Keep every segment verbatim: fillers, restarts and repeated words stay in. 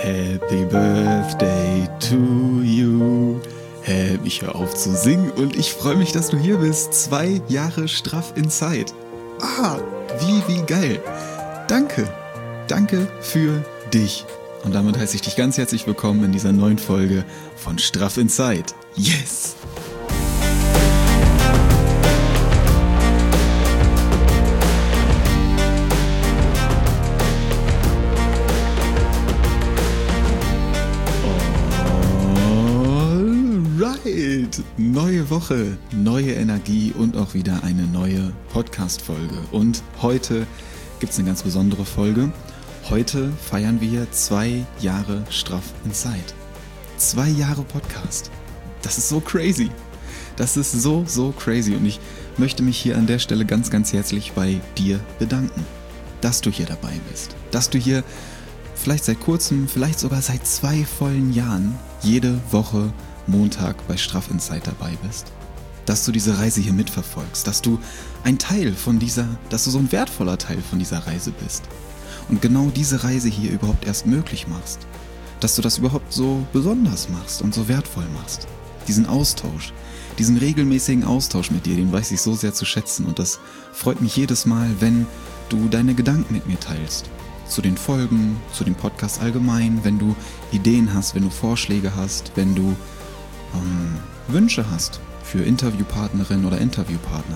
Happy Birthday to you. Hey, ich höre auf zu singen und ich freue mich, dass du hier bist. Zwei Jahre straff Inside. Ah, wie, wie geil. Danke. Danke für dich. Und damit heiße ich dich ganz herzlich willkommen in dieser neuen Folge von Straff Inside. Yes! Alright! Neue Woche, neue Energie und auch wieder eine neue Podcast-Folge. Und heute gibt es eine ganz besondere Folge. Heute feiern wir zwei Jahre Straff Inside. Zwei Jahre Podcast. Das ist so crazy. Das ist so, so crazy. Und ich möchte mich hier an der Stelle ganz, ganz herzlich bei dir bedanken, dass du hier dabei bist. Dass du hier vielleicht seit kurzem, vielleicht sogar seit zwei vollen Jahren jede Woche Montag bei Straff Inside dabei bist. Dass du diese Reise hier mitverfolgst. Dass du ein Teil von dieser, dass du so ein wertvoller Teil von dieser Reise bist. Und genau diese Reise hier überhaupt erst möglich machst. Dass du das überhaupt so besonders machst und so wertvoll machst. Diesen Austausch, diesen regelmäßigen Austausch mit dir, den weiß ich so sehr zu schätzen. Und das freut mich jedes Mal, wenn du deine Gedanken mit mir teilst. Zu den Folgen, zu dem Podcast allgemein, wenn du Ideen hast, wenn du Vorschläge hast, wenn du ähm, Wünsche hast für Interviewpartnerin oder Interviewpartner.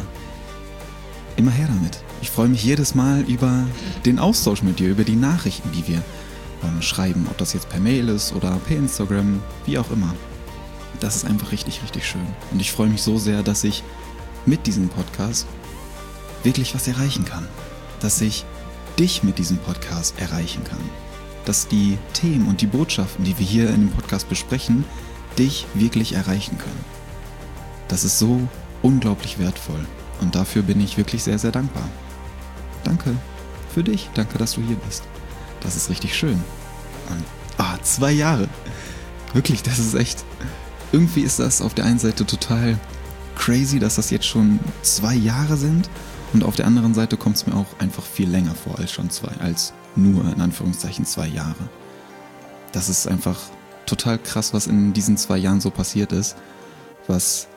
Immer her damit. Ich freue mich jedes Mal über den Austausch mit dir, über die Nachrichten, die wir ähm, schreiben, ob das jetzt per Mail ist oder per Instagram, wie auch immer. Das ist einfach richtig, richtig schön. Und ich freue mich so sehr, dass ich mit diesem Podcast wirklich was erreichen kann. Dass ich dich mit diesem Podcast erreichen kann. Dass die Themen und die Botschaften, die wir hier in dem Podcast besprechen, dich wirklich erreichen können. Das ist so unglaublich wertvoll. Und dafür bin ich wirklich sehr, sehr dankbar. Danke für dich. Danke, dass du hier bist. Das ist richtig schön. Und, ah, zwei Jahre. Wirklich, das ist echt... Irgendwie ist das auf der einen Seite total crazy, dass das jetzt schon zwei Jahre sind. Und auf der anderen Seite kommt es mir auch einfach viel länger vor als schon zwei, als nur in Anführungszeichen zwei Jahre. Das ist einfach total krass, was in diesen zwei Jahren so passiert ist. Was...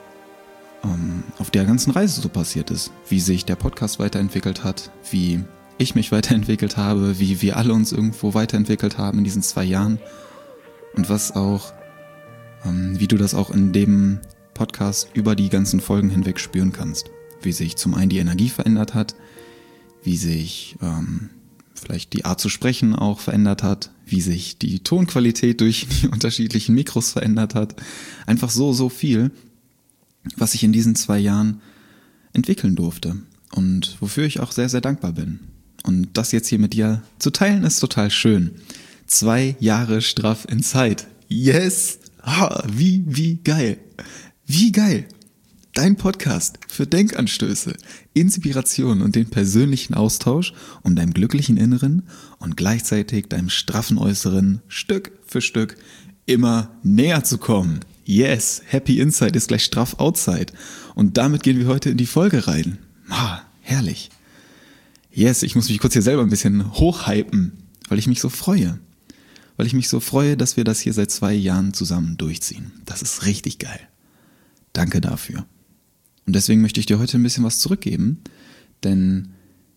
auf der ganzen Reise so passiert ist, wie sich der Podcast weiterentwickelt hat, wie ich mich weiterentwickelt habe, wie wir alle uns irgendwo weiterentwickelt haben in diesen zwei Jahren und was auch, wie du das auch in dem Podcast über die ganzen Folgen hinweg spüren kannst, wie sich zum einen die Energie verändert hat, wie sich ähm, vielleicht die Art zu sprechen auch verändert hat, wie sich die Tonqualität durch die unterschiedlichen Mikros verändert hat, einfach so, so viel, was ich in diesen zwei Jahren entwickeln durfte und wofür ich auch sehr, sehr dankbar bin. Und das jetzt hier mit dir zu teilen, ist total schön. Zwei Jahre Straff Inside. Yes! Ah, wie, wie geil. Wie geil. Dein Podcast für Denkanstöße, Inspiration und den persönlichen Austausch, um deinem glücklichen Inneren und gleichzeitig deinem straffen Äußeren Stück für Stück immer näher zu kommen. Yes, Happy Inside ist gleich straff Outside. Und damit gehen wir heute in die Folge rein. Ah, herrlich. Yes, ich muss mich kurz hier selber ein bisschen hochhypen, weil ich mich so freue. Weil ich mich so freue, dass wir das hier seit zwei Jahren zusammen durchziehen. Das ist richtig geil. Danke dafür. Und deswegen möchte ich dir heute ein bisschen was zurückgeben, denn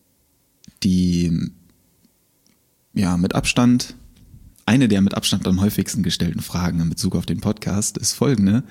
die, ja, mit Abstand... Eine der mit Abstand am häufigsten gestellten Fragen in Bezug auf den Podcast ist folgende.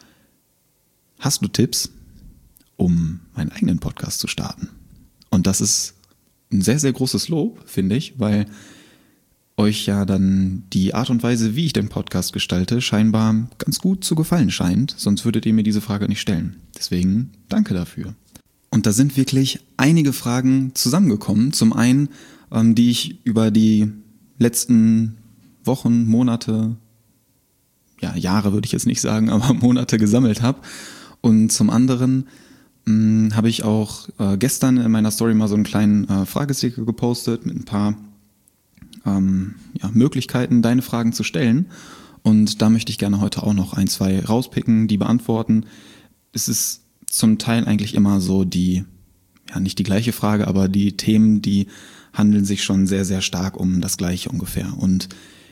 Hast du Tipps, um meinen eigenen Podcast zu starten? Und das ist ein sehr, sehr großes Lob, finde ich, weil euch ja dann die Art und Weise, wie ich den Podcast gestalte, scheinbar ganz gut zu gefallen scheint. Sonst würdet ihr mir diese Frage nicht stellen. Deswegen danke dafür. Und da sind wirklich einige Fragen zusammengekommen. Zum einen, ähm, die ich über die letzten Wochen, Monate, ja, Jahre würde ich jetzt nicht sagen, aber Monate gesammelt habe. Und zum anderen mh, habe ich auch äh, gestern in meiner Story mal so einen kleinen äh, Fragesticker gepostet mit ein paar ähm, ja, Möglichkeiten, deine Fragen zu stellen. Und da möchte ich gerne heute auch noch ein, zwei rauspicken, die beantworten. Es ist zum Teil eigentlich immer so die, ja, nicht die gleiche Frage, aber die Themen, die handeln sich schon sehr, sehr stark um das Gleiche ungefähr. Und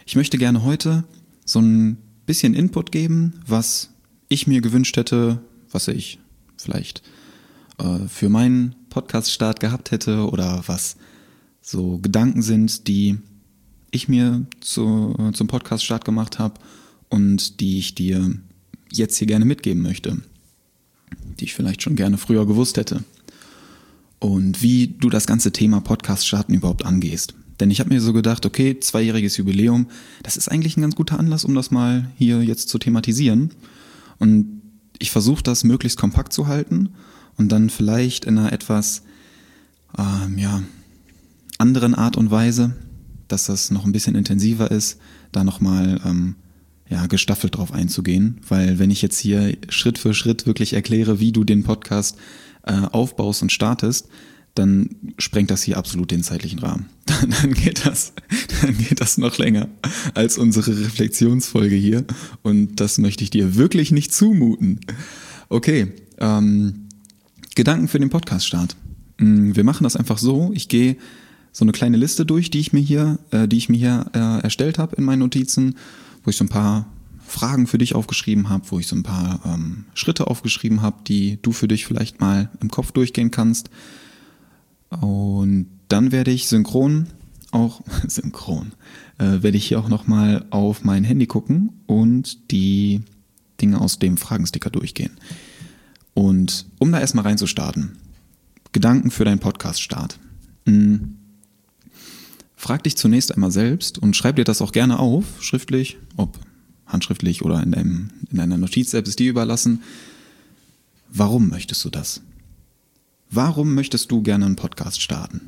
Ich möchte gerne heute so ein bisschen Input geben, was ich mir gewünscht hätte, was ich vielleicht äh, für meinen Podcast-Start gehabt hätte oder was so Gedanken sind, die ich mir zu, zum Podcast-Start gemacht habe und die ich dir jetzt hier gerne mitgeben möchte, die ich vielleicht schon gerne früher gewusst hätte. Und wie du das ganze Thema Podcast-Starten überhaupt angehst. Denn ich habe mir so gedacht, okay, zweijähriges Jubiläum, das ist eigentlich ein ganz guter Anlass, um das mal hier jetzt zu thematisieren. Und ich versuche das möglichst kompakt zu halten und dann vielleicht in einer etwas ähm, ja, anderen Art und Weise, dass das noch ein bisschen intensiver ist, da nochmal ähm, ja, gestaffelt drauf einzugehen. Weil wenn ich jetzt hier Schritt für Schritt wirklich erkläre, wie du den Podcast äh, aufbaust und startest, dann sprengt das hier absolut den zeitlichen Rahmen. Dann geht das, dann geht das noch länger als unsere Reflexionsfolge hier. Und das möchte ich dir wirklich nicht zumuten. Okay, ähm, Gedanken für den Podcast-Start. Wir machen das einfach so. Ich gehe so eine kleine Liste durch, die ich mir hier, äh, die ich mir hier äh, erstellt habe in meinen Notizen, wo ich so ein paar Fragen für dich aufgeschrieben habe, wo ich so ein paar ähm, Schritte aufgeschrieben habe, die du für dich vielleicht mal im Kopf durchgehen kannst. Und dann werde ich synchron auch, synchron, äh, werde ich hier auch nochmal auf mein Handy gucken und die Dinge aus dem Fragensticker durchgehen. Und um da erstmal reinzustarten, Gedanken für deinen Podcast-Start. Hm. Frag dich zunächst einmal selbst und schreib dir das auch gerne auf, schriftlich, ob handschriftlich oder in, deinem, in deiner Notiz-App, ist dir überlassen. Warum möchtest du das? Warum möchtest du gerne einen Podcast starten?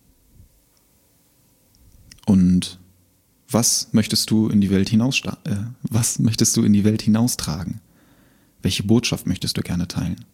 Und was möchtest du in die Welt hinaus, äh, was möchtest du in die Welt hinaustragen? Welche Botschaft möchtest du gerne teilen?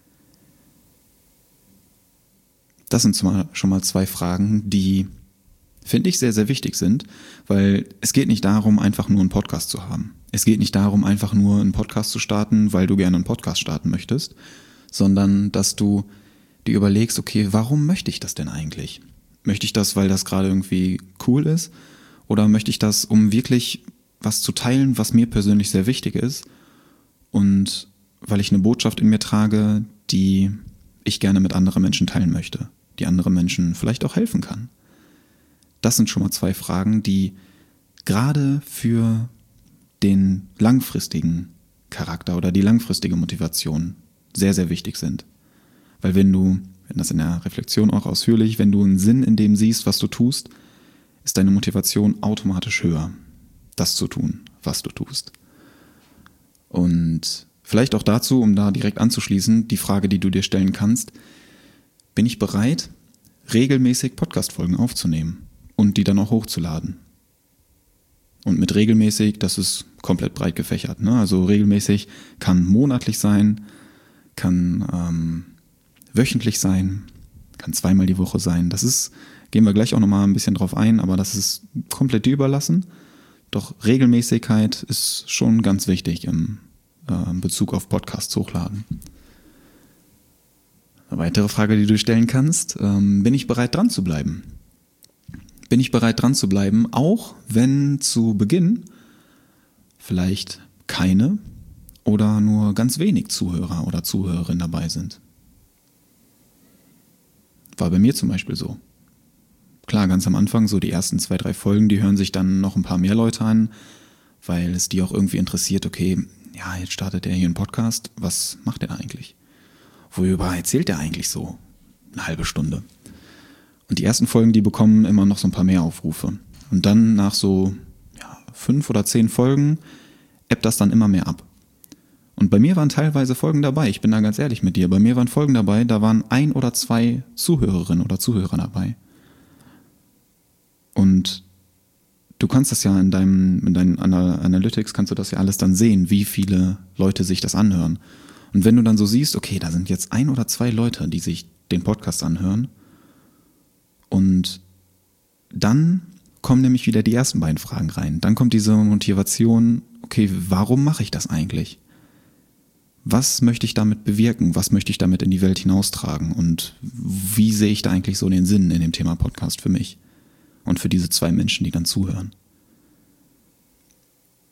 Das sind schon mal zwei Fragen, die, finde ich, sehr, sehr wichtig sind, weil es geht nicht darum, einfach nur einen Podcast zu haben. Es geht nicht darum, einfach nur einen Podcast zu starten, weil du gerne einen Podcast starten möchtest, sondern dass du dir überlegst, okay, warum möchte ich das denn eigentlich? Möchte ich das, weil das gerade irgendwie cool ist? Oder möchte ich das, um wirklich was zu teilen, was mir persönlich sehr wichtig ist? Und weil ich eine Botschaft in mir trage, die ich gerne mit anderen Menschen teilen möchte, die anderen Menschen vielleicht auch helfen kann. Das sind schon mal zwei Fragen, die gerade für den langfristigen Charakter oder die langfristige Motivation sehr, sehr wichtig sind. Weil wenn du, wenn das in der Reflexion auch ausführlich, wenn du einen Sinn in dem siehst, was du tust, ist deine Motivation automatisch höher, das zu tun, was du tust. Und vielleicht auch dazu, um da direkt anzuschließen, die Frage, die du dir stellen kannst: Bin ich bereit, regelmäßig Podcast-Folgen aufzunehmen und die dann auch hochzuladen? Und mit regelmäßig, das ist komplett breit gefächert, ne? Also regelmäßig kann monatlich sein, kann ähm, wöchentlich sein, kann zweimal die Woche sein. Das ist, gehen wir gleich auch nochmal ein bisschen drauf ein, aber das ist komplett dir überlassen. Doch Regelmäßigkeit ist schon ganz wichtig im äh, Bezug auf Podcasts hochladen. Eine weitere Frage, die du stellen kannst: ähm, Bin ich bereit, dran zu bleiben? Bin ich bereit, dran zu bleiben, auch wenn zu Beginn vielleicht keine oder nur ganz wenig Zuhörer oder Zuhörerinnen dabei sind? War bei mir zum Beispiel so. Klar, ganz am Anfang, so die ersten zwei, drei Folgen, die hören sich dann noch ein paar mehr Leute an, weil es die auch irgendwie interessiert, okay, ja, jetzt startet er hier einen Podcast, was macht er eigentlich? Worüber erzählt er eigentlich so? Eine halbe Stunde. Und die ersten Folgen, die bekommen immer noch so ein paar mehr Aufrufe. Und dann nach so ja, fünf oder zehn Folgen ebbt das dann immer mehr ab. Und bei mir waren teilweise Folgen dabei, ich bin da ganz ehrlich mit dir, bei mir waren Folgen dabei, da waren ein oder zwei Zuhörerinnen oder Zuhörer dabei. Und du kannst das ja in deinem, in deinen Analytics, kannst du das ja alles dann sehen, wie viele Leute sich das anhören. Und wenn du dann so siehst, okay, da sind jetzt ein oder zwei Leute, die sich den Podcast anhören, und dann kommen nämlich wieder die ersten beiden Fragen rein. Dann kommt diese Motivation, okay, warum mache ich das eigentlich? Was möchte ich damit bewirken? Was möchte ich damit in die Welt hinaustragen? Und wie sehe ich da eigentlich so den Sinn in dem Thema Podcast für mich und für diese zwei Menschen, die dann zuhören?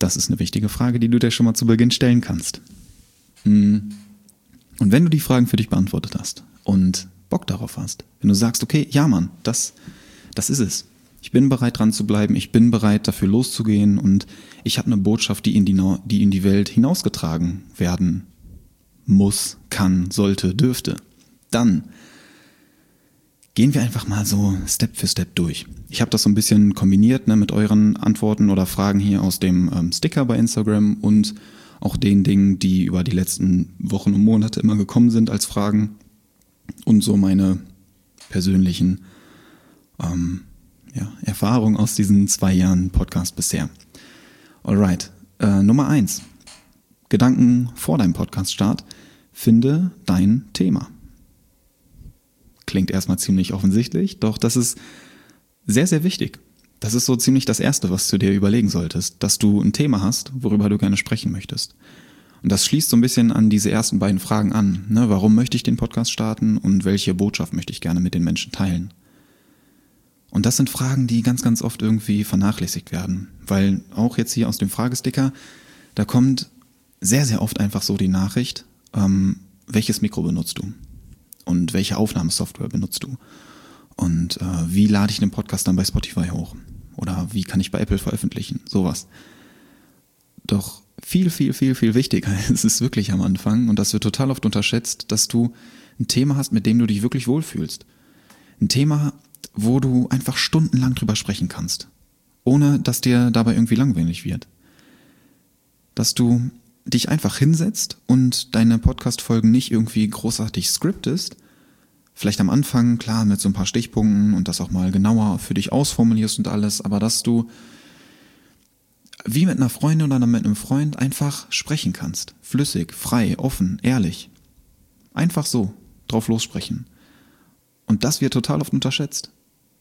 Das ist eine wichtige Frage, die du dir schon mal zu Beginn stellen kannst. Und wenn du die Fragen für dich beantwortet hast und Bock darauf hast, wenn du sagst, okay, ja Mann, das, das ist es. Ich bin bereit dran zu bleiben, ich bin bereit dafür loszugehen und ich habe eine Botschaft, die in die, die in die Welt hinausgetragen werden muss, kann, sollte, dürfte. Dann gehen wir einfach mal so Step für Step durch. Ich habe das so ein bisschen kombiniert, ne, mit euren Antworten oder Fragen hier aus dem ähm, Sticker bei Instagram und auch den Dingen, die über die letzten Wochen und Monate immer gekommen sind als Fragen und so meine persönlichen ähm, ja, Erfahrungen aus diesen zwei Jahren Podcast bisher. Alright, äh, Nummer eins. Gedanken vor deinem Podcast-Start. Finde dein Thema. Klingt erstmal ziemlich offensichtlich, doch das ist sehr, sehr wichtig. Das ist so ziemlich das Erste, was du dir überlegen solltest, dass du ein Thema hast, worüber du gerne sprechen möchtest. Und das schließt so ein bisschen an diese ersten beiden Fragen an. Ne? Warum möchte ich den Podcast starten und welche Botschaft möchte ich gerne mit den Menschen teilen? Und das sind Fragen, die ganz, ganz oft irgendwie vernachlässigt werden. Weil auch jetzt hier aus dem Fragesticker, da kommt sehr, sehr oft einfach so die Nachricht, ähm, welches Mikro benutzt du? Und welche Aufnahmesoftware benutzt du? Und äh, wie lade ich den Podcast dann bei Spotify hoch? Oder wie kann ich bei Apple veröffentlichen? Sowas. Doch viel, viel, viel, viel wichtiger ist es wirklich am Anfang, und das wird total oft unterschätzt, dass du ein Thema hast, mit dem du dich wirklich wohlfühlst. Ein Thema, wo du einfach stundenlang drüber sprechen kannst, ohne dass dir dabei irgendwie langweilig wird. Dass du dich einfach hinsetzt und deine Podcast-Folgen nicht irgendwie großartig scriptest, vielleicht am Anfang, klar, mit so ein paar Stichpunkten und das auch mal genauer für dich ausformulierst und alles, aber dass du wie mit einer Freundin oder mit einem Freund einfach sprechen kannst. Flüssig, frei, offen, ehrlich. Einfach so, drauf lossprechen. Und das wird total oft unterschätzt.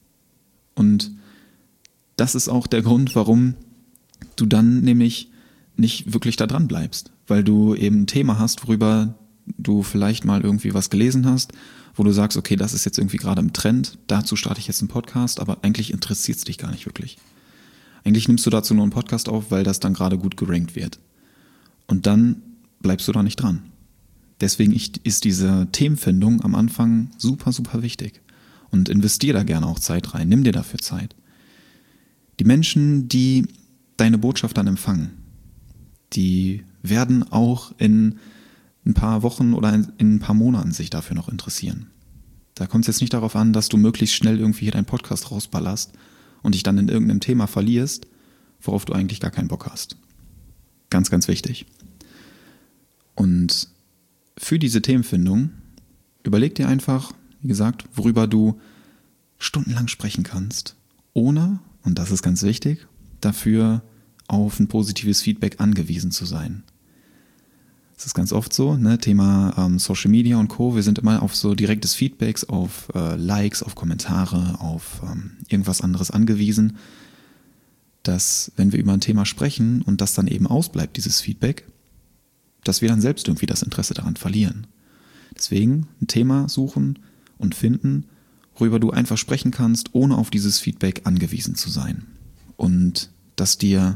Und das ist auch der Grund, warum du dann nämlich nicht wirklich da dran bleibst, weil du eben ein Thema hast, worüber du vielleicht mal irgendwie was gelesen hast, wo du sagst, okay, das ist jetzt irgendwie gerade im Trend, dazu starte ich jetzt einen Podcast, aber eigentlich interessiert es dich gar nicht wirklich. Eigentlich nimmst du dazu nur einen Podcast auf, weil das dann gerade gut gerankt wird. Und dann bleibst du da nicht dran. Deswegen ist diese Themenfindung am Anfang super, super wichtig. Und investier da gerne auch Zeit rein, nimm dir dafür Zeit. Die Menschen, die deine Botschaft dann empfangen, die werden auch in ein paar Wochen oder in ein paar Monaten sich dafür noch interessieren. Da kommt es jetzt nicht darauf an, dass du möglichst schnell irgendwie hier deinen Podcast rausballerst und dich dann in irgendeinem Thema verlierst, worauf du eigentlich gar keinen Bock hast. Ganz, ganz wichtig. Und für diese Themenfindung überleg dir einfach, wie gesagt, worüber du stundenlang sprechen kannst, ohne, und das ist ganz wichtig, dafür auf ein positives Feedback angewiesen zu sein. Das ist ganz oft so, ne? Thema ähm, Social Media und Co. Wir sind immer auf so direktes Feedbacks, auf äh, Likes, auf Kommentare, auf ähm, irgendwas anderes angewiesen, dass wenn wir über ein Thema sprechen und das dann eben ausbleibt, dieses Feedback, dass wir dann selbst irgendwie das Interesse daran verlieren. Deswegen ein Thema suchen und finden, worüber du einfach sprechen kannst, ohne auf dieses Feedback angewiesen zu sein. Und dass dir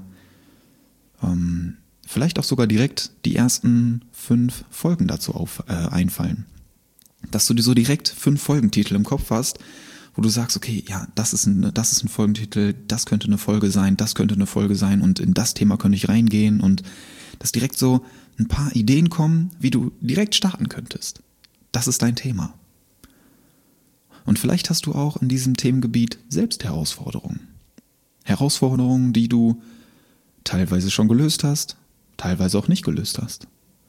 ähm, vielleicht auch sogar direkt die ersten fünf Folgen dazu auf, äh, einfallen. Dass du dir so direkt fünf Folgentitel im Kopf hast, wo du sagst, okay, ja, das ist ein, das ist ein Folgentitel, das könnte eine Folge sein, das könnte eine Folge sein und in das Thema könnte ich reingehen, und dass direkt so ein paar Ideen kommen, wie du direkt starten könntest. Das ist dein Thema. Und vielleicht hast du auch in diesem Themengebiet selbst Herausforderungen. Herausforderungen, die du teilweise schon gelöst hast, teilweise auch nicht gelöst hast.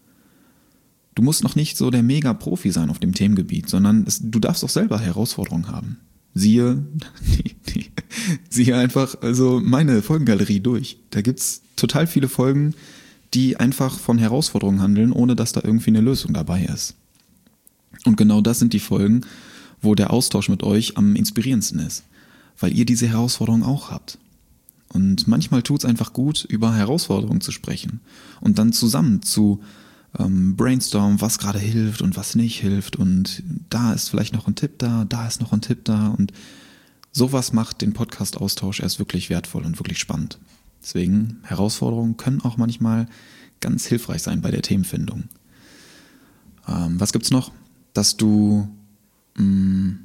Du musst noch nicht so der Mega-Profi sein auf dem Themengebiet, sondern es, du darfst auch selber Herausforderungen haben. Siehe, die, die, siehe einfach also meine Folgengalerie durch. Da gibt's total viele Folgen, die einfach von Herausforderungen handeln, ohne dass da irgendwie eine Lösung dabei ist. Und genau das sind die Folgen, wo der Austausch mit euch am inspirierendsten ist, weil ihr diese Herausforderungen auch habt. Und manchmal tut es einfach gut, über Herausforderungen zu sprechen und dann zusammen zu ähm, brainstormen, was gerade hilft und was nicht hilft, und da ist vielleicht noch ein Tipp da, da ist noch ein Tipp da, und sowas macht den Podcast-Austausch erst wirklich wertvoll und wirklich spannend. Deswegen, Herausforderungen können auch manchmal ganz hilfreich sein bei der Themenfindung. Ähm, was gibt's noch? Dass du mh,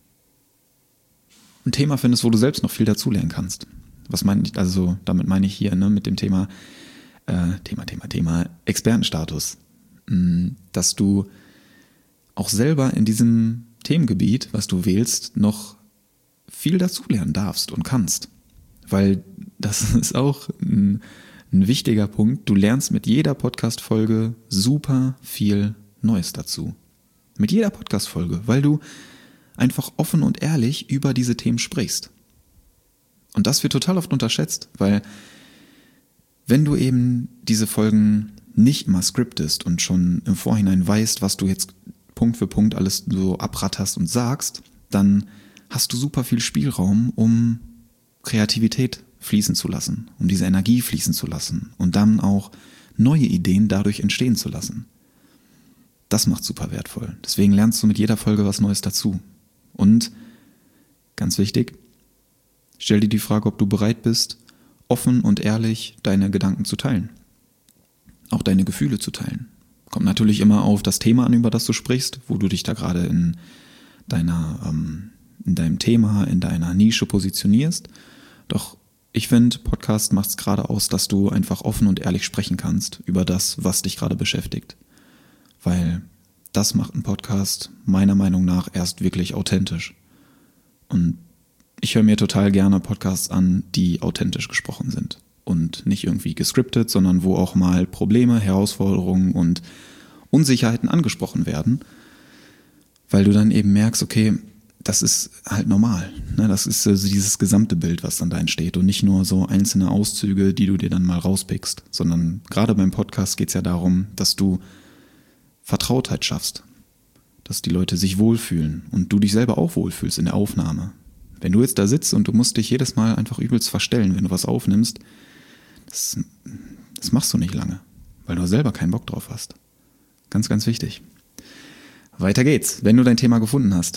ein Thema findest, wo du selbst noch viel dazulernen kannst. Was meine ich, also damit meine ich hier, ne, mit dem Thema, äh, Thema, Thema, Thema Expertenstatus. Mh, dass du auch selber in diesem Themengebiet, was du wählst, noch viel dazulernen darfst und kannst. Weil das ist auch ein, ein wichtiger Punkt. Du lernst mit jeder Podcast-Folge super viel Neues dazu. Mit jeder Podcast-Folge, weil du einfach offen und ehrlich über diese Themen sprichst. Und das wird total oft unterschätzt, weil wenn du eben diese Folgen nicht mal scriptest und schon im Vorhinein weißt, was du jetzt Punkt für Punkt alles so abratterst und sagst, dann hast du super viel Spielraum, um Kreativität fließen zu lassen, um diese Energie fließen zu lassen und dann auch neue Ideen dadurch entstehen zu lassen. Das macht super wertvoll. Deswegen lernst du mit jeder Folge was Neues dazu. Und, ganz wichtig, stell dir die Frage, ob du bereit bist, offen und ehrlich deine Gedanken zu teilen. Auch deine Gefühle zu teilen. Kommt natürlich immer auf das Thema an, über das du sprichst, wo du dich da gerade in deiner, ähm, in deinem Thema, in deiner Nische positionierst. Doch ich finde, Podcast macht es gerade aus, dass du einfach offen und ehrlich sprechen kannst über das, was dich gerade beschäftigt. Weil das macht ein Podcast meiner Meinung nach erst wirklich authentisch. Und ich höre mir total gerne Podcasts an, die authentisch gesprochen sind. Und nicht irgendwie gescriptet, sondern wo auch mal Probleme, Herausforderungen und Unsicherheiten angesprochen werden. Weil du dann eben merkst, okay, das ist halt normal. Ne? Das ist also dieses gesamte Bild, was dann da entsteht und nicht nur so einzelne Auszüge, die du dir dann mal rauspickst, sondern gerade beim Podcast geht es ja darum, dass du Vertrautheit schaffst, dass die Leute sich wohlfühlen und du dich selber auch wohlfühlst in der Aufnahme. Wenn du jetzt da sitzt und du musst dich jedes Mal einfach übelst verstellen, wenn du was aufnimmst, das, das machst du nicht lange, weil du selber keinen Bock drauf hast. Ganz, ganz wichtig. Weiter geht's, wenn du dein Thema gefunden hast.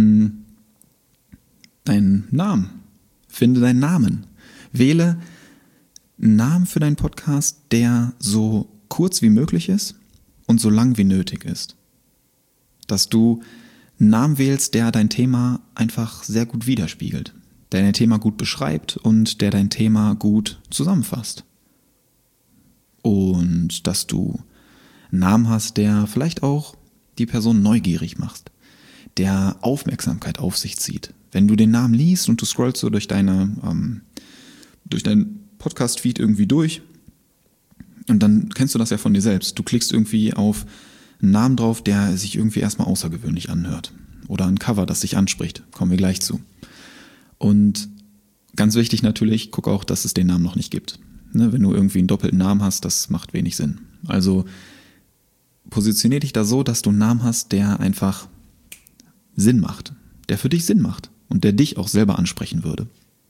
Deinen Namen. Finde deinen Namen. Wähle einen Namen für deinen Podcast, der so kurz wie möglich ist und so lang wie nötig ist. Dass du einen Namen wählst, der dein Thema einfach sehr gut widerspiegelt, der dein Thema gut beschreibt und der dein Thema gut zusammenfasst. Und dass du einen Namen hast, der vielleicht auch die Person neugierig macht, der Aufmerksamkeit auf sich zieht. Wenn du den Namen liest und du scrollst so durch deine, ähm, durch deinen Podcast-Feed irgendwie durch und dann kennst du das ja von dir selbst. Du klickst irgendwie auf einen Namen drauf, der sich irgendwie erstmal außergewöhnlich anhört. Oder ein Cover, das dich anspricht. Kommen wir gleich zu. Und ganz wichtig natürlich, guck auch, dass es den Namen noch nicht gibt. Ne, wenn du irgendwie einen doppelten Namen hast, das macht wenig Sinn. Also positionier dich da so, dass du einen Namen hast, der einfach Sinn macht. Der für dich Sinn macht. Und der dich auch selber ansprechen würde.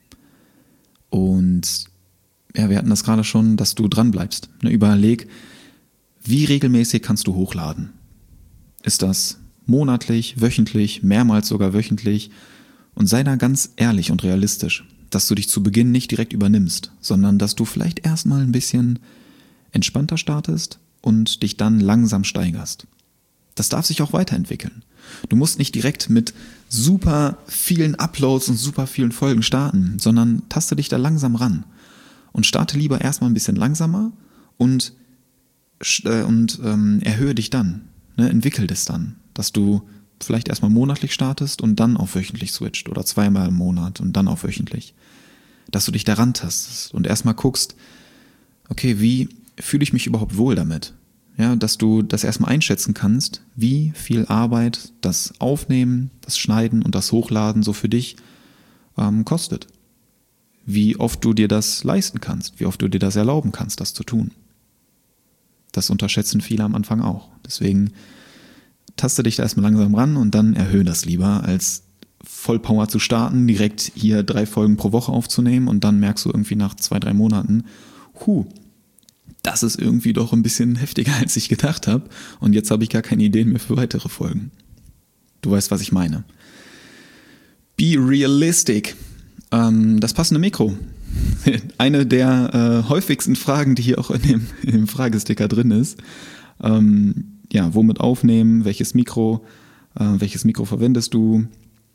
Und ja, wir hatten das gerade schon, dass du dran bleibst. Ne, überleg, wie regelmäßig kannst du hochladen? Ist das monatlich, wöchentlich, mehrmals sogar wöchentlich? Und sei da ganz ehrlich und realistisch, dass du dich zu Beginn nicht direkt übernimmst, sondern dass du vielleicht erstmal ein bisschen entspannter startest und dich dann langsam steigerst. Das darf sich auch weiterentwickeln. Du musst nicht direkt mit super vielen Uploads und super vielen Folgen starten, sondern taste dich da langsam ran und starte lieber erstmal ein bisschen langsamer und, äh, und ähm, erhöhe dich dann, ne, entwickel das dann, dass du vielleicht erstmal monatlich startest und dann auf wöchentlich switcht oder zweimal im Monat und dann auf wöchentlich. Dass du dich daran tastest und erstmal guckst, okay, wie fühle ich mich überhaupt wohl damit? Ja, dass du das erstmal einschätzen kannst, wie viel Arbeit das Aufnehmen, das Schneiden und das Hochladen so für dich ähm, kostet. Wie oft du dir das leisten kannst, wie oft du dir das erlauben kannst, das zu tun. Das unterschätzen viele am Anfang auch. Deswegen taste dich da erstmal langsam ran und dann erhöhe das lieber, als Vollpower zu starten, direkt hier drei Folgen pro Woche aufzunehmen und dann merkst du irgendwie nach zwei, drei Monaten, huh, das ist irgendwie doch ein bisschen heftiger, als ich gedacht habe und jetzt habe ich gar keine Ideen mehr für weitere Folgen. Du weißt, was ich meine. Be realistic. Ähm, das passende Mikro. eine der äh, häufigsten Fragen, die hier auch in dem, in dem Fragesticker drin ist. Ähm, ja, womit aufnehmen? Welches Mikro? Äh, welches Mikro verwendest du?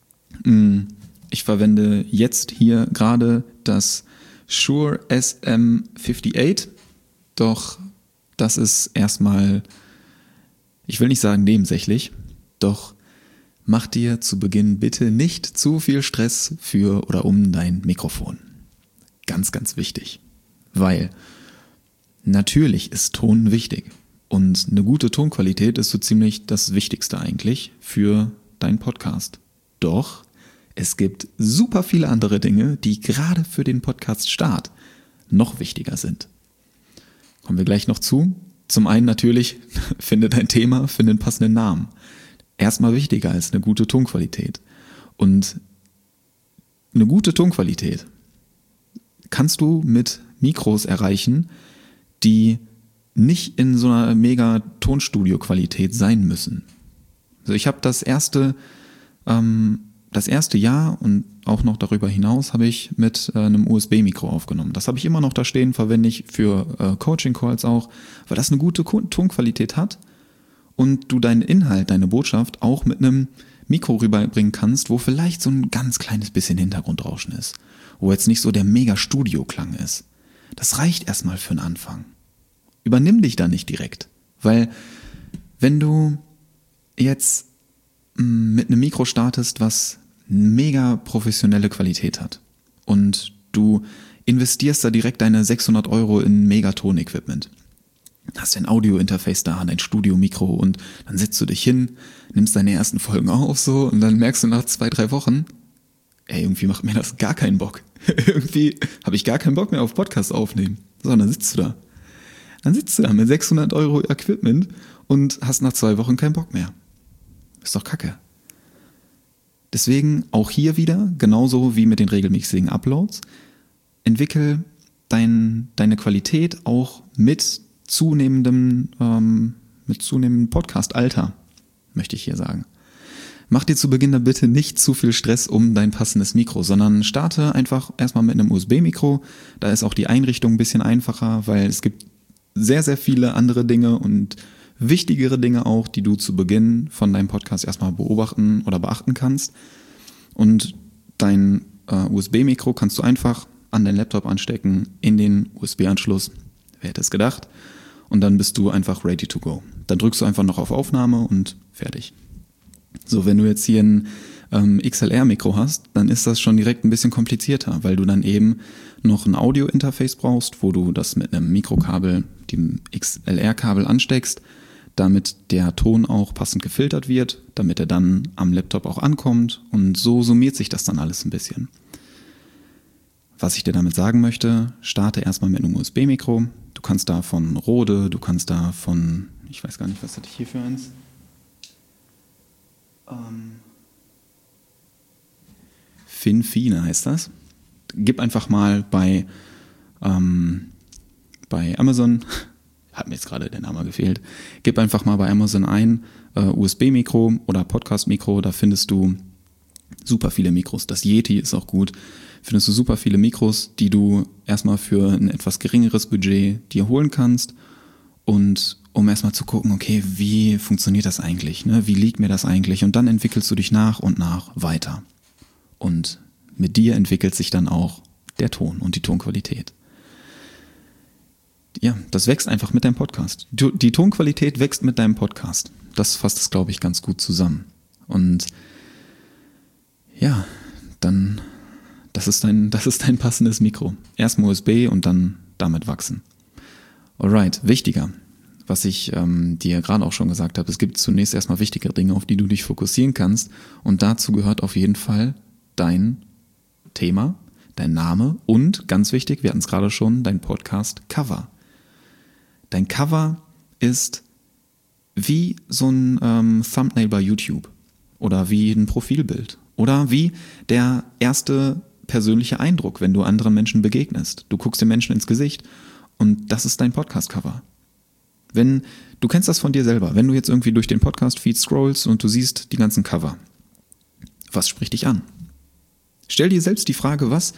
Hm, ich verwende jetzt hier gerade das Shure S M achtundfünfzig, doch das ist erstmal, ich will nicht sagen nebensächlich, doch mach dir zu Beginn bitte nicht zu viel Stress für oder um dein Mikrofon. Ganz, ganz wichtig, weil natürlich ist Ton wichtig und eine gute Tonqualität ist so ziemlich das Wichtigste eigentlich für deinen Podcast. Doch es gibt super viele andere Dinge, die gerade für den Podcast-Start noch wichtiger sind. Kommen wir gleich noch zu. Zum einen natürlich, finde dein Thema, finde einen passenden Namen. Erstmal wichtiger als eine gute Tonqualität. Und eine gute Tonqualität kannst du mit Mikros erreichen, die nicht in so einer mega Tonstudio-Qualität sein müssen. Also ich habe das erste, ähm, das erste Jahr und auch noch darüber hinaus habe ich mit äh, einem U S B-Mikro aufgenommen. Das habe ich immer noch da stehen, verwende ich für äh, Coaching-Calls auch, weil das eine gute Tonqualität hat und du deinen Inhalt, deine Botschaft auch mit einem Mikro rüberbringen kannst, wo vielleicht so ein ganz kleines bisschen Hintergrundrauschen ist, wo jetzt nicht so der Mega-Studio-Klang ist. Das reicht erstmal für einen Anfang. Übernimm dich da nicht direkt, weil wenn du jetzt mh, mit einem Mikro startest, was mega professionelle Qualität hat und du investierst da direkt deine sechshundert Euro in Megaton-Equipment, hast dein Audio-Interface da, dein Studio-Mikro und dann setzt du dich hin, nimmst deine ersten Folgen auf so und dann merkst du nach zwei, drei Wochen, ey, irgendwie macht mir das gar keinen Bock. Irgendwie habe ich gar keinen Bock mehr auf Podcast aufnehmen. So, und dann sitzt du da. Dann sitzt du da mit sechshundert Euro Equipment und hast nach zwei Wochen keinen Bock mehr. Ist doch kacke. Deswegen auch hier wieder, genauso wie mit den regelmäßigen Uploads, entwickel dein, deine Qualität auch mit zunehmendem, ähm, mit zunehmendem Podcast-Alter, möchte ich hier sagen. Mach dir zu Beginn da bitte nicht zu viel Stress um dein passendes Mikro, sondern starte einfach erstmal mit einem U S B-Mikro. Da ist auch die Einrichtung ein bisschen einfacher, weil es gibt sehr, sehr viele andere Dinge und wichtigere Dinge auch, die du zu Beginn von deinem Podcast erstmal beobachten oder beachten kannst. Und dein äh, U S B-Mikro kannst du einfach an deinen Laptop anstecken, in den U S B-Anschluss. Wer hätte es gedacht? Und dann bist du einfach ready to go. Dann drückst du einfach noch auf Aufnahme und fertig. So, wenn du jetzt hier ein ähm, X L R-Mikro hast, dann ist das schon direkt ein bisschen komplizierter, weil du dann eben noch ein Audio-Interface brauchst, wo du das mit einem Mikrokabel, dem X L R-Kabel ansteckst, damit der Ton auch passend gefiltert wird, damit er dann am Laptop auch ankommt und so summiert sich das dann alles ein bisschen. Was ich dir damit sagen möchte, starte erstmal mit einem U S B-Mikro. Du kannst da von Rode, du kannst da von, ich weiß gar nicht, was hatte ich hier für eins? Ähm, Finfine heißt das. Gib einfach mal bei, ähm, bei Amazon, hat mir jetzt gerade der Name gefehlt, gib einfach mal bei Amazon ein, äh, U S B-Mikro oder Podcast-Mikro, da findest du super viele Mikros. Das Yeti ist auch gut. Findest du super viele Mikros, die du erstmal für ein etwas geringeres Budget dir holen kannst und um erstmal zu gucken, okay, wie funktioniert das eigentlich, ne? Wie liegt mir das eigentlich? Und dann entwickelst du dich nach und nach weiter. Und mit dir entwickelt sich dann auch der Ton und die Tonqualität. Ja, das wächst einfach mit deinem Podcast. Die Tonqualität wächst mit deinem Podcast. Das fasst es, glaube ich, ganz gut zusammen. Und ja, dann, das ist dein, das ist dein passendes Mikro. Erstmal U S B und dann damit wachsen. Alright, wichtiger, was ich ähm, dir gerade auch schon gesagt habe, es gibt zunächst erstmal wichtige Dinge, auf die du dich fokussieren kannst. Und dazu gehört auf jeden Fall dein Thema, dein Name und, ganz wichtig, wir hatten es gerade schon, dein Podcast-Cover. Dein Cover ist wie so ein ähm, Thumbnail bei YouTube oder wie ein Profilbild oder wie der erste persönliche Eindruck, wenn du anderen Menschen begegnest. Du guckst den Menschen ins Gesicht und das ist dein Podcast-Cover. Wenn, du kennst das von dir selber, wenn du jetzt irgendwie durch den Podcast-Feed scrollst und du siehst die ganzen Cover, was spricht dich an? Stell dir selbst die Frage, was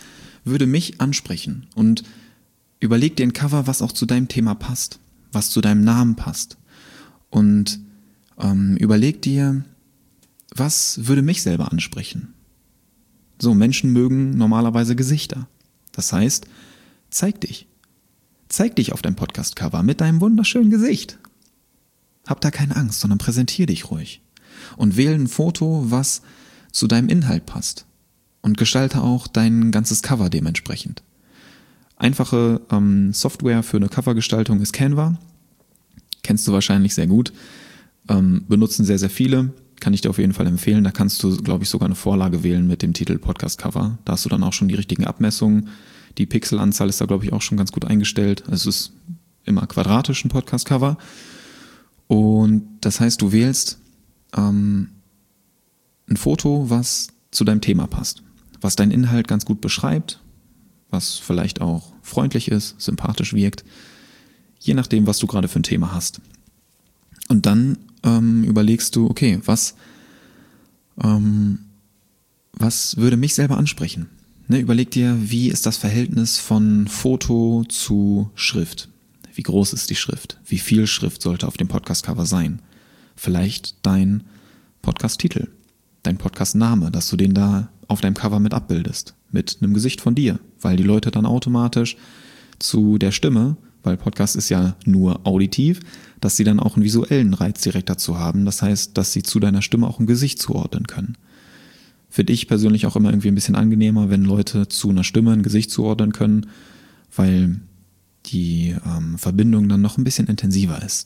würde mich ansprechen? Und überleg dir ein Cover, was auch zu deinem Thema passt, was zu deinem Namen passt. Und ähm, überleg dir, was würde mich selber ansprechen? So, Menschen mögen normalerweise Gesichter. Das heißt, zeig dich. Zeig dich auf deinem Podcast-Cover mit deinem wunderschönen Gesicht. Hab da keine Angst, sondern präsentier dich ruhig. Und wähle ein Foto, was zu deinem Inhalt passt. Und gestalte auch dein ganzes Cover dementsprechend. Einfache ähm, Software für eine Covergestaltung ist Canva. Kennst du wahrscheinlich sehr gut. Ähm, benutzen sehr, sehr viele. Kann ich dir auf jeden Fall empfehlen. Da kannst du, glaube ich, sogar eine Vorlage wählen mit dem Titel Podcast-Cover. Da hast du dann auch schon die richtigen Abmessungen. Die Pixelanzahl ist da, glaube ich, auch schon ganz gut eingestellt. Also es ist immer quadratisch ein Podcast-Cover. Und das heißt, du wählst ähm, ein Foto, was zu deinem Thema passt. Was deinen Inhalt ganz gut beschreibt, was vielleicht auch freundlich ist, sympathisch wirkt, je nachdem, was du gerade für ein Thema hast. Und dann ähm, überlegst du, okay, was, ähm, was würde mich selber ansprechen? Ne, überleg dir, wie ist das Verhältnis von Foto zu Schrift? Wie groß ist die Schrift? Wie viel Schrift sollte auf dem Podcast-Cover sein? Vielleicht dein Podcast-Titel, dein Podcast-Name, dass du den da auf deinem Cover mit abbildest, mit einem Gesicht von dir, weil die Leute dann automatisch zu der Stimme, weil Podcast ist ja nur auditiv, dass sie dann auch einen visuellen Reiz direkt dazu haben. Das heißt, dass sie zu deiner Stimme auch ein Gesicht zuordnen können. Finde ich persönlich auch immer irgendwie ein bisschen angenehmer, wenn Leute zu einer Stimme ein Gesicht zuordnen können, weil die ähm, Verbindung dann noch ein bisschen intensiver ist.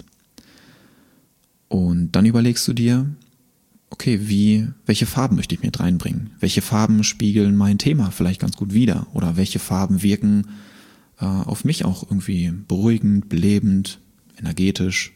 Und dann überlegst du dir, okay, wie, welche Farben möchte ich mit reinbringen? Welche Farben spiegeln mein Thema vielleicht ganz gut wider? Oder welche Farben wirken äh, auf mich auch irgendwie beruhigend, belebend, energetisch?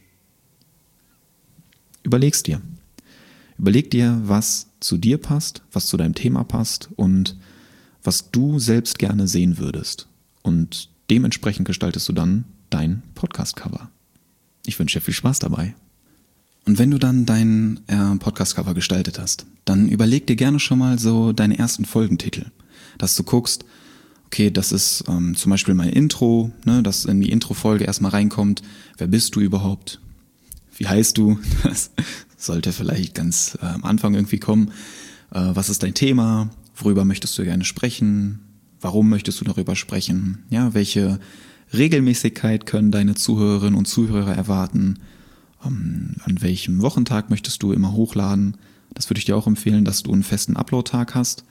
Überleg's dir. Überleg dir, was zu dir passt, was zu deinem Thema passt und was du selbst gerne sehen würdest. Und dementsprechend gestaltest du dann dein Podcast-Cover. Ich wünsche dir viel Spaß dabei. Und wenn du dann dein äh, Podcast-Cover gestaltet hast, dann überleg dir gerne schon mal so deine ersten Folgentitel. Dass du guckst, okay, das ist ähm, zum Beispiel mein Intro, ne, dass in die Intro-Folge erstmal reinkommt, wer bist du überhaupt? Wie heißt du? Das sollte vielleicht ganz äh, am Anfang irgendwie kommen. Äh, was ist dein Thema? Worüber möchtest du gerne sprechen? Warum möchtest du darüber sprechen? Ja, welche Regelmäßigkeit können deine Zuhörerinnen und Zuhörer erwarten? Um, an welchem Wochentag möchtest du immer hochladen? Das würde ich dir auch empfehlen, dass du einen festen Upload-Tag hast.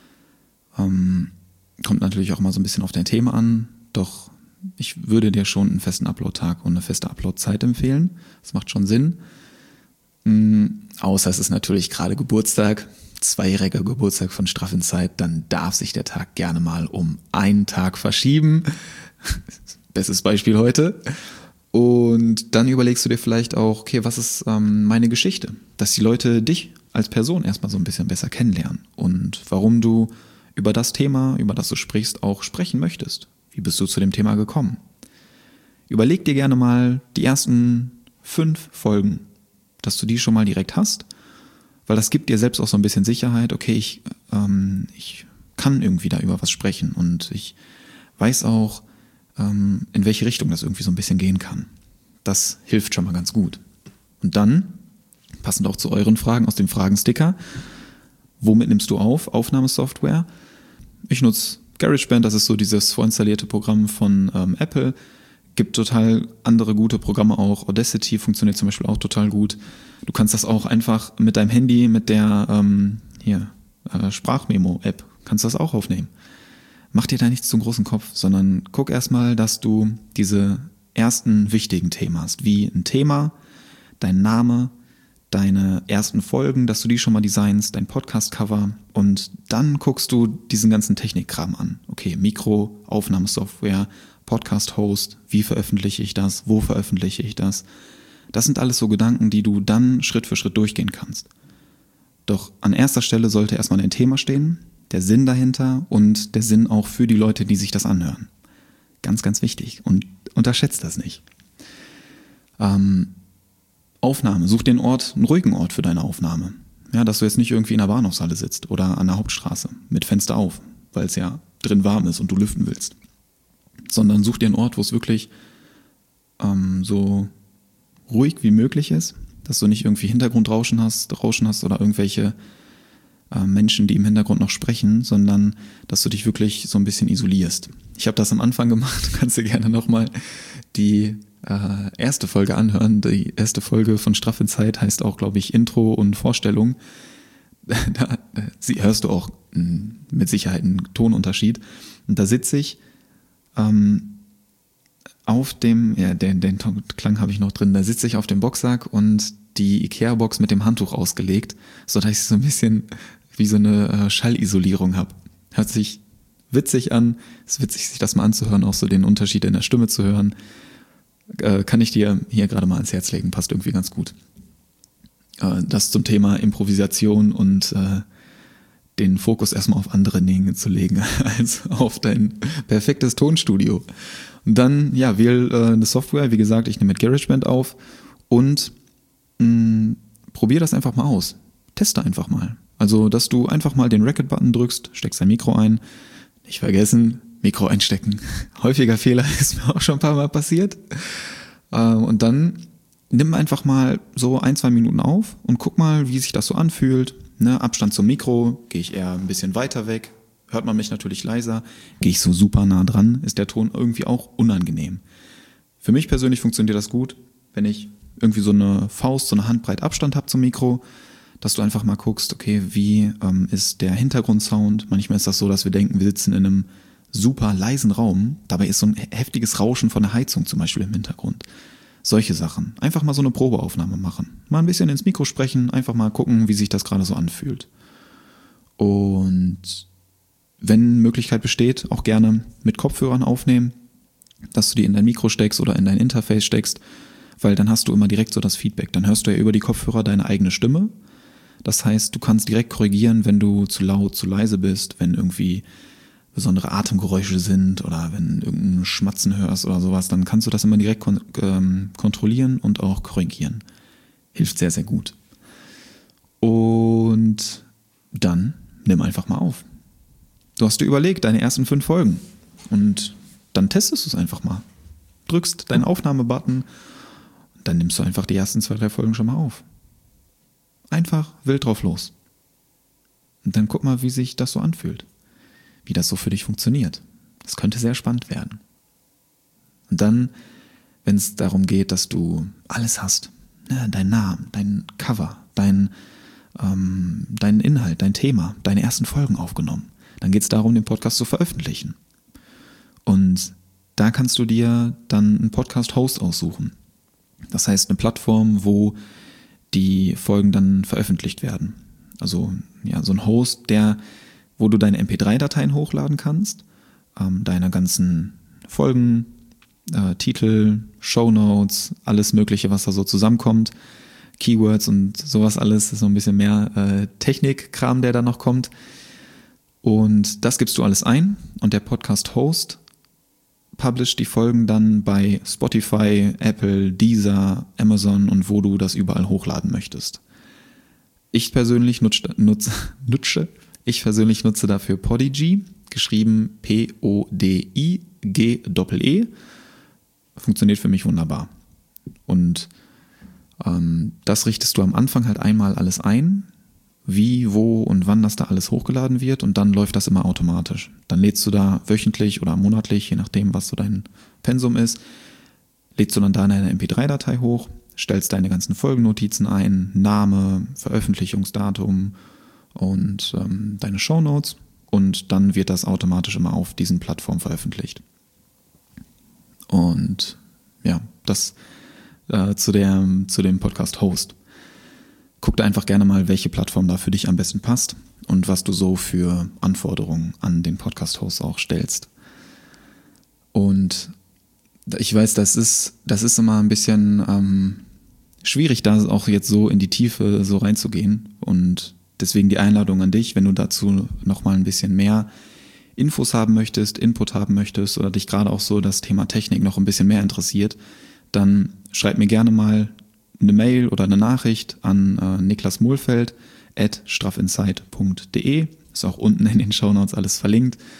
Um, kommt natürlich auch mal so ein bisschen auf dein Thema an, doch ich würde dir schon einen festen Upload-Tag und eine feste Upload-Zeit empfehlen. Das macht schon Sinn. Um, außer es ist natürlich gerade Geburtstag, zweijähriger Geburtstag von Straff in Zeit, dann darf sich der Tag gerne mal um einen Tag verschieben. Bestes Beispiel heute. Und dann überlegst du dir vielleicht auch, okay, was ist ähm, meine Geschichte? Dass die Leute dich als Person erstmal so ein bisschen besser kennenlernen und warum du über das Thema, über das du sprichst, auch sprechen möchtest. Wie bist du zu dem Thema gekommen? Überleg dir gerne mal die ersten fünf Folgen, dass du die schon mal direkt hast, weil das gibt dir selbst auch so ein bisschen Sicherheit, okay, ich, ähm, ich kann irgendwie da über was sprechen und ich weiß auch, in welche Richtung das irgendwie so ein bisschen gehen kann. Das hilft schon mal ganz gut. Und dann, passend auch zu euren Fragen aus dem Fragensticker, womit nimmst du auf? Aufnahmesoftware. Ich nutze GarageBand, das ist so dieses vorinstallierte Programm von ähm, Apple. Gibt total andere gute Programme auch. Audacity funktioniert zum Beispiel auch total gut. Du kannst das auch einfach mit deinem Handy, mit der ähm, hier äh, Sprachmemo-App, kannst das auch aufnehmen. Mach dir da nichts zum großen Kopf, sondern guck erstmal, dass du diese ersten wichtigen Themen hast, wie ein Thema, dein Name, deine ersten Folgen, dass du die schon mal designst, dein Podcast-Cover und dann guckst du diesen ganzen Technikkram an. Okay, Mikro, Aufnahmesoftware, Podcast-Host, wie veröffentliche ich das, wo veröffentliche ich das? Das sind alles so Gedanken, die du dann Schritt für Schritt durchgehen kannst. Doch an erster Stelle sollte erstmal dein Thema stehen, der Sinn dahinter und der Sinn auch für die Leute, die sich das anhören. Ganz, ganz wichtig und unterschätzt das nicht. Ähm, Aufnahme, such dir einen Ort, einen ruhigen Ort für deine Aufnahme. Ja, dass du jetzt nicht irgendwie in der Bahnhofshalle sitzt oder an der Hauptstraße mit Fenster auf, weil es ja drin warm ist und du lüften willst. Sondern such dir einen Ort, wo es wirklich ähm, so ruhig wie möglich ist, dass du nicht irgendwie Hintergrundrauschen hast, Rauschen hast oder irgendwelche äh, Menschen, die im Hintergrund noch sprechen, sondern dass du dich wirklich so ein bisschen isolierst. Ich habe das am Anfang gemacht, du kannst dir gerne nochmal die äh, erste Folge anhören. Die erste Folge von Straff in Zeit heißt auch, glaube ich, Intro und Vorstellung. Da äh, hörst du auch mh, mit Sicherheit einen Tonunterschied. Und da sitze ich ähm, auf dem, ja, den, den Klang habe ich noch drin, da sitze ich auf dem Boxsack und die Ikea-Box mit dem Handtuch ausgelegt, sodass ich so ein bisschen wie so eine äh, Schallisolierung habe. Hört sich witzig an, es ist witzig, sich das mal anzuhören, auch so den Unterschied in der Stimme zu hören. Äh, kann ich dir hier gerade mal ans Herz legen, passt irgendwie ganz gut. Äh, das zum Thema Improvisation und äh, den Fokus erstmal auf andere Dinge zu legen, als auf dein perfektes Tonstudio. Und dann, ja, wähl äh, eine Software, wie gesagt, ich nehme mit GarageBand auf und mh, probier das einfach mal aus. Teste einfach mal. Also, dass du einfach mal den Record-Button drückst, steckst dein Mikro ein, nicht vergessen, Mikro einstecken. Häufiger Fehler ist mir auch schon ein paar Mal passiert. Äh, und dann nimm einfach mal so ein, zwei Minuten auf und guck mal, wie sich das so anfühlt. Ne, Abstand zum Mikro, gehe ich eher ein bisschen weiter weg, hört man mich natürlich leiser, gehe ich so super nah dran, ist der Ton irgendwie auch unangenehm. Für mich persönlich funktioniert das gut, wenn ich irgendwie so eine Faust, so eine Handbreit Abstand habe zum Mikro, dass du einfach mal guckst, okay, wie ähm, ist der Hintergrundsound? Manchmal ist das so, dass wir denken, wir sitzen in einem super leisen Raum, dabei ist so ein heftiges Rauschen von der Heizung zum Beispiel im Hintergrund. Solche Sachen. Einfach mal so eine Probeaufnahme machen. Mal ein bisschen ins Mikro sprechen, einfach mal gucken, wie sich das gerade so anfühlt. Und wenn Möglichkeit besteht, auch gerne mit Kopfhörern aufnehmen, dass du die in dein Mikro steckst oder in dein Interface steckst, weil dann hast du immer direkt so das Feedback. Dann hörst du ja über die Kopfhörer deine eigene Stimme. Das heißt, du kannst direkt korrigieren, wenn du zu laut, zu leise bist, wenn irgendwie besondere Atemgeräusche sind oder wenn irgendein Schmatzen hörst oder sowas, dann kannst du das immer direkt kon- ähm, kontrollieren und auch korrigieren. Hilft sehr, sehr gut. Und dann nimm einfach mal auf. Du hast dir überlegt, deine ersten fünf Folgen und dann testest du es einfach mal. Drückst deinen Aufnahmebutton und dann nimmst du einfach die ersten zwei, drei Folgen schon mal auf. Einfach wild drauf los. Und dann guck mal, wie sich das so anfühlt. Wie das so für dich funktioniert. Das könnte sehr spannend werden. Und dann, wenn es darum geht, dass du alles hast, ne, dein Namen, dein Cover, dein, ähm, dein Inhalt, dein Thema, deine ersten Folgen aufgenommen, dann geht es darum, den Podcast zu veröffentlichen. Und da kannst du dir dann einen Podcast-Host aussuchen. Das heißt, eine Plattform, wo die Folgen dann veröffentlicht werden. Also ja, so ein Host, der wo du deine M P drei Dateien hochladen kannst, ähm, deine ganzen Folgen, äh, Titel, Shownotes, alles Mögliche, was da so zusammenkommt, Keywords und sowas alles, ist so ein bisschen mehr äh, Technikkram, der da noch kommt. Und das gibst du alles ein und der Podcast-Host publisht die Folgen dann bei Spotify, Apple, Deezer, Amazon und wo du das überall hochladen möchtest. Ich persönlich nutze, nutze, nutze Ich persönlich nutze dafür Podigy, geschrieben P O D I G E E. Funktioniert für mich wunderbar. Und ähm, das richtest du am Anfang halt einmal alles ein, wie, wo und wann das da alles hochgeladen wird und dann läuft das immer automatisch. Dann lädst du da wöchentlich oder monatlich, je nachdem, was so dein Pensum ist, lädst du dann da eine M P drei Datei hoch, stellst deine ganzen Folgennotizen ein, Name, Veröffentlichungsdatum und ähm, deine Shownotes und dann wird das automatisch immer auf diesen Plattformen veröffentlicht. Und ja, das äh, zu, der, zu dem Podcast-Host. Guck da einfach gerne mal, welche Plattform da für dich am besten passt und was du so für Anforderungen an den Podcast-Host auch stellst. Und ich weiß, das ist, das ist immer ein bisschen ähm, schwierig, da auch jetzt so in die Tiefe so reinzugehen und deswegen die Einladung an dich, wenn du dazu nochmal ein bisschen mehr Infos haben möchtest, Input haben möchtest oder dich gerade auch so das Thema Technik noch ein bisschen mehr interessiert, dann schreib mir gerne mal eine Mail oder eine Nachricht an äh, Niklas Mohlfeld at straffinsight punkt de. Ist auch unten in den Shownotes alles verlinkt.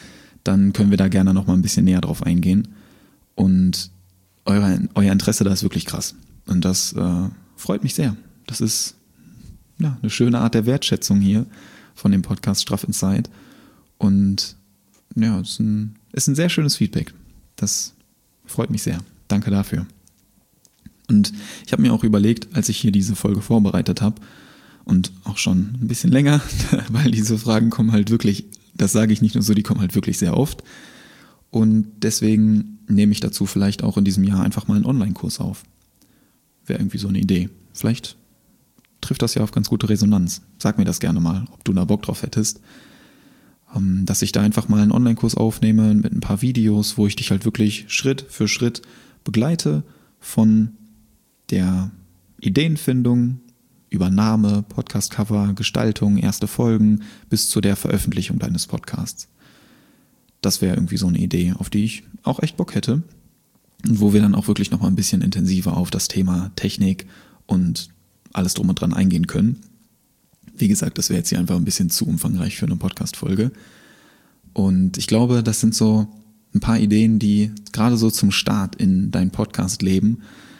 dann können wir da gerne noch mal ein bisschen näher drauf eingehen. Und euer, euer Interesse da ist wirklich krass. Und das äh, freut mich sehr. Das ist ja eine schöne Art der Wertschätzung hier von dem Podcast Straff Inside. Und ja, es ist ein, ist ein sehr schönes Feedback. Das freut mich sehr. Danke dafür. Und ich habe mir auch überlegt, als ich hier diese Folge vorbereitet habe, und auch schon ein bisschen länger, weil diese Fragen kommen halt wirklich, das sage ich nicht nur so, die kommen halt wirklich sehr oft. Und deswegen nehme ich dazu vielleicht auch in diesem Jahr einfach mal einen Online-Kurs auf. Wäre irgendwie so eine Idee. Vielleicht trifft das ja auf ganz gute Resonanz. Sag mir das gerne mal, ob du da Bock drauf hättest. Dass ich da einfach mal einen Online-Kurs aufnehme mit ein paar Videos, wo ich dich halt wirklich Schritt für Schritt begleite von der Ideenfindung, Übernahme, Podcast-Cover, Gestaltung, erste Folgen bis zu der Veröffentlichung deines Podcasts. Das wäre irgendwie so eine Idee, auf die ich auch echt Bock hätte und wo wir dann auch wirklich nochmal ein bisschen intensiver auf das Thema Technik und alles drum und dran eingehen können. Wie gesagt, das wäre jetzt hier einfach ein bisschen zu umfangreich für eine Podcast-Folge. Und ich glaube, das sind so ein paar Ideen, die gerade so zum Start in dein Podcast-Leben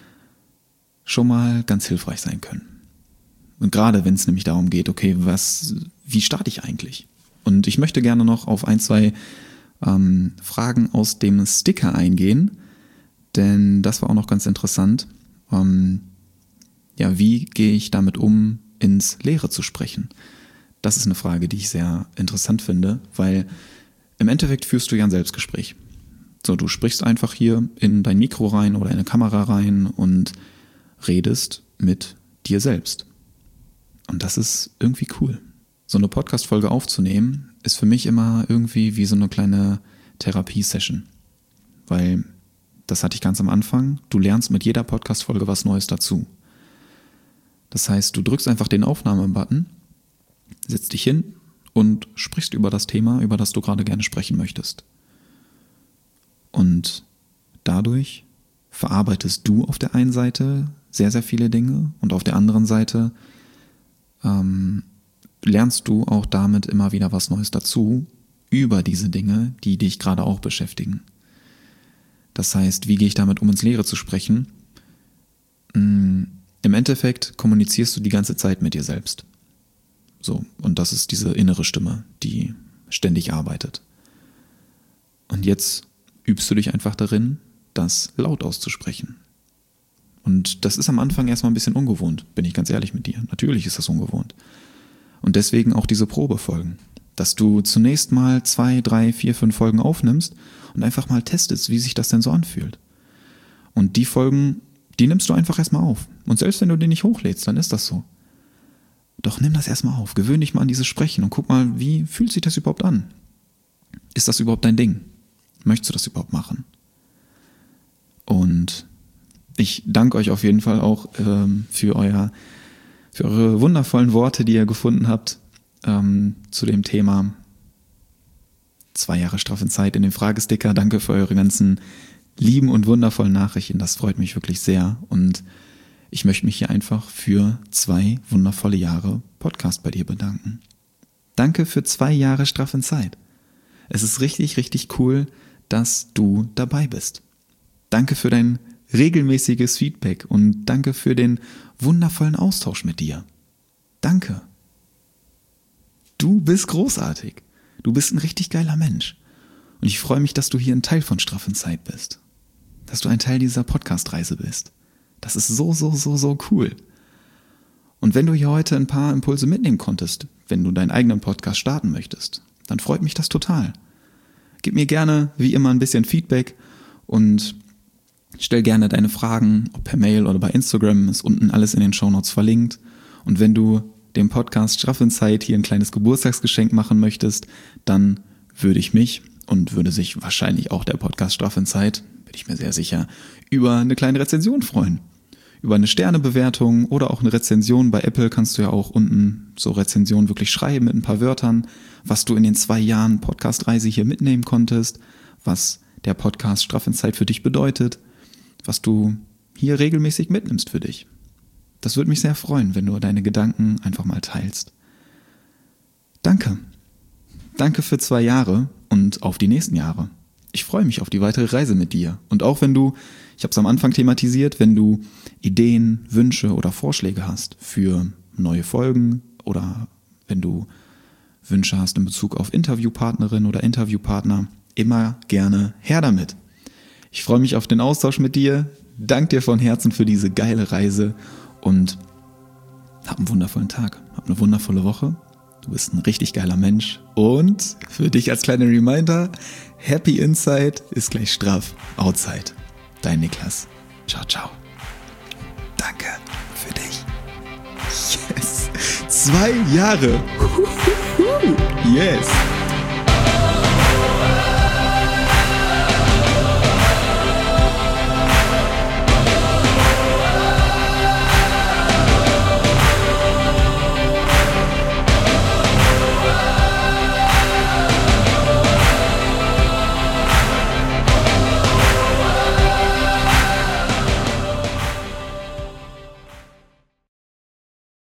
schon mal ganz hilfreich sein können. Und gerade wenn es nämlich darum geht, okay, was, wie starte ich eigentlich? Und ich möchte gerne noch auf ein, zwei ähm, Fragen aus dem Sticker eingehen, denn das war auch noch ganz interessant. Ähm, ja, wie gehe ich damit um, ins Leere zu sprechen? Das ist eine Frage, die ich sehr interessant finde, weil im Endeffekt führst du ja ein Selbstgespräch. So, du sprichst einfach hier in dein Mikro rein oder in eine Kamera rein und redest mit dir selbst. Und das ist irgendwie cool. So eine Podcast-Folge aufzunehmen, ist für mich immer irgendwie wie so eine kleine Therapie-Session. Weil, das hatte ich ganz am Anfang, du lernst mit jeder Podcast-Folge was Neues dazu. Das heißt, du drückst einfach den Aufnahme-Button, setzt dich hin und sprichst über das Thema, über das du gerade gerne sprechen möchtest. Und dadurch verarbeitest du auf der einen Seite sehr, sehr viele Dinge und auf der anderen Seite ähm, lernst du auch damit immer wieder was Neues dazu über diese Dinge, die dich gerade auch beschäftigen. Das heißt, wie gehe ich damit um, ins Leere zu sprechen? Im Endeffekt kommunizierst du die ganze Zeit mit dir selbst. So, und das ist diese innere Stimme, die ständig arbeitet. Und jetzt übst du dich einfach darin, das laut auszusprechen. Und das ist am Anfang erstmal ein bisschen ungewohnt, bin ich ganz ehrlich mit dir. Natürlich ist das ungewohnt. Und deswegen auch diese Probefolgen. Dass du zunächst mal zwei, drei, vier, fünf Folgen aufnimmst und einfach mal testest, wie sich das denn so anfühlt. Und die Folgen, die nimmst du einfach erstmal auf. Und selbst wenn du die nicht hochlädst, dann ist das so. Doch nimm das erstmal auf, gewöhn dich mal an dieses Sprechen und guck mal, wie fühlt sich das überhaupt an? Ist das überhaupt dein Ding? Möchtest du das überhaupt machen? Und ich danke euch auf jeden Fall auch ähm, für, euer, für eure wundervollen Worte, die ihr gefunden habt ähm, zu dem Thema zwei Jahre Straff Inside in dem Fragesticker. Danke für eure ganzen lieben und wundervollen Nachrichten. Das freut mich wirklich sehr. Und ich möchte mich hier einfach für zwei wundervolle Jahre Podcast bei dir bedanken. Danke für zwei Jahre Straff Inside. Es ist richtig, richtig cool, dass du dabei bist. Danke für dein regelmäßiges Feedback und danke für den wundervollen Austausch mit dir. Danke. Du bist großartig. Du bist ein richtig geiler Mensch. Und ich freue mich, dass du hier ein Teil von Straff Inside bist. Dass du ein Teil dieser Podcast-Reise bist. Das ist so, so, so, so cool. Und wenn du hier heute ein paar Impulse mitnehmen konntest, wenn du deinen eigenen Podcast starten möchtest, dann freut mich das total. Gib mir gerne, wie immer, ein bisschen Feedback und stell gerne deine Fragen, ob per Mail oder bei Instagram, ist unten alles in den Shownotes verlinkt. Und wenn du dem Podcast Straff Inside hier ein kleines Geburtstagsgeschenk machen möchtest, dann würde ich mich und würde sich wahrscheinlich auch der Podcast Straff Inside, bin ich mir sehr sicher, über eine kleine Rezension freuen. Über eine Sternebewertung oder auch eine Rezension. Bei Apple kannst du ja auch unten so Rezensionen wirklich schreiben mit ein paar Wörtern, was du in den zwei Jahren Podcast-Reise hier mitnehmen konntest, was der Podcast Straff Inside für dich bedeutet, was du hier regelmäßig mitnimmst für dich. Das würde mich sehr freuen, wenn du deine Gedanken einfach mal teilst. Danke. Danke für zwei Jahre und auf die nächsten Jahre. Ich freue mich auf die weitere Reise mit dir. Und auch wenn du, ich habe es am Anfang thematisiert, wenn du Ideen, Wünsche oder Vorschläge hast für neue Folgen oder wenn du Wünsche hast in Bezug auf Interviewpartnerin oder Interviewpartner, immer gerne her damit. Ich freue mich auf den Austausch mit dir. Danke dir von Herzen für diese geile Reise und hab einen wundervollen Tag. Hab eine wundervolle Woche. Du bist ein richtig geiler Mensch. Und für dich als kleiner Reminder, Happy Inside ist gleich straff Outside. Dein Niklas. Ciao, ciao. Danke für dich. Yes. Zwei Jahre. Yes.